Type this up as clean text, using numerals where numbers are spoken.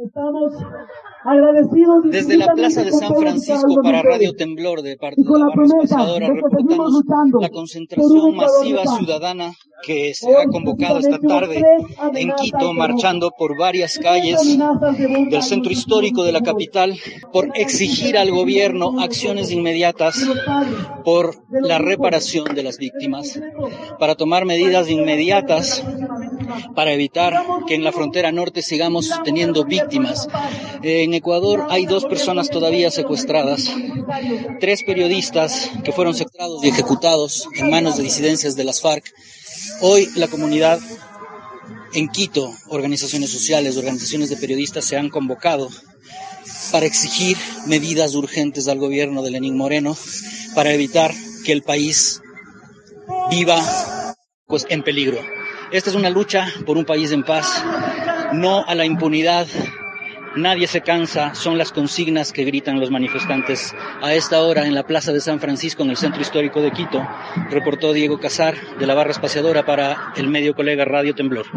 Estamos agradecidos. Desde la Plaza de San Francisco para Radio Temblor, de parte de la barra espaciadora, reportamos la concentración masiva ciudadana que se ha convocado esta tarde en Quito, marchando por varias calles del centro histórico de la capital, por exigir al gobierno acciones inmediatas por la reparación de las víctimas, para tomar medidas inmediatas para evitar que en la frontera norte sigamos teniendo víctimas. En Ecuador hay 2 personas todavía secuestradas, 3 periodistas que fueron secuestrados y ejecutados en manos de disidencias de las FARC. Hoy la comunidad en Quito, organizaciones sociales, organizaciones de periodistas se han convocado para exigir medidas urgentes al gobierno de Lenín Moreno para evitar que el país viva en peligro. Esta es una lucha por un país en paz, no a la impunidad. Nadie se cansa, son las consignas que gritan los manifestantes. A esta hora en la Plaza de San Francisco, en el centro histórico de Quito, reportó Diego Casar de la barra espaciadora para el medio colega Radio Temblor.